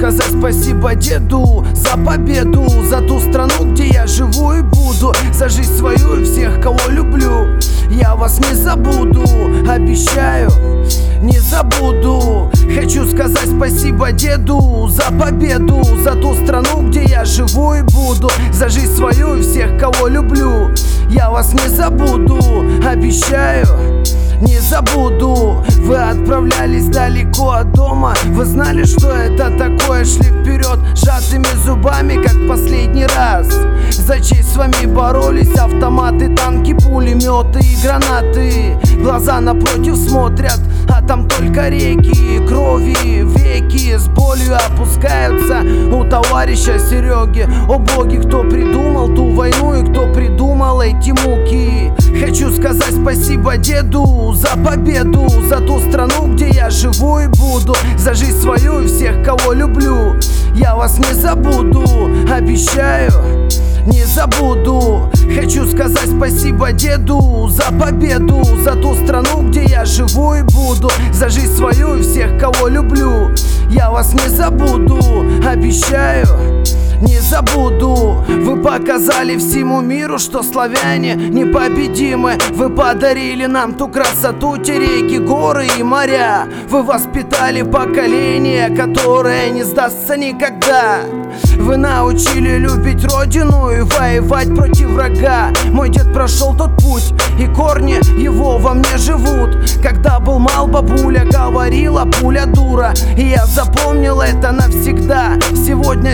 сказать спасибо деду за победу, за ту страну, где я живу и буду, за жизнь свою и всех, кого люблю. Я вас не забуду, обещаю, не забуду. Хочу сказать спасибо деду за победу, за ту страну, где я живу и буду, за жизнь свою и всех, кого люблю. Я вас не забуду, обещаю, не забуду. Вы отправлялись далеко от дома, вы знали, что это такое, шли вперед сжатыми зубами, как последний раз. За честь с вами боролись автоматы, танки, пулеметы и гранаты. Глаза напротив смотрят, а там только реки крови, веки с болью опускаются у товарища Сереги. О боги, кто придумал ту войну и кто придумал эти муки. Хочу сказать спасибо деду за победу, за ту страну, где я живу и буду, за жизнь свою и всех, кого люблю. Я вас не забуду, обещаю, не забуду. Хочу сказать спасибо деду за победу, за ту страну, где я живу и буду, за жизнь свою и всех, кого люблю. Я вас не забуду, обещаю, не забуду. Вы показали всему миру, что славяне непобедимы. Вы подарили нам ту красоту, те реки, горы и моря. Вы воспитали поколение, которое не сдастся никогда. Вы научили любить родину и воевать против врага. Мой дед прошел тот путь, и корни его во мне живут. Когда был мал, бабуля говорила: пуля дура. И я запомнил это навсегда. Сегодня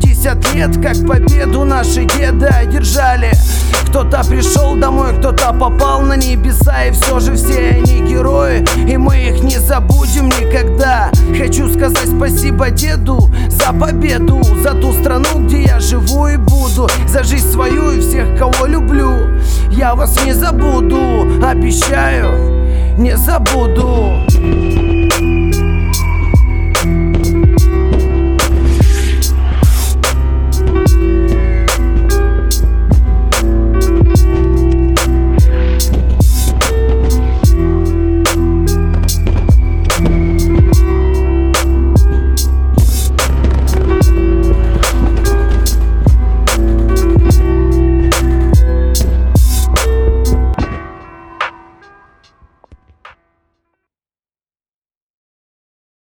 70 лет, как победу наши деды одержали. Кто-то пришел домой, кто-то попал на небеса, и все же все они герои, и мы их не забудем никогда. Хочу сказать спасибо деду за победу, за ту страну, где я живу и буду, за жизнь свою и всех, кого люблю. Я вас не забуду, обещаю, не забуду.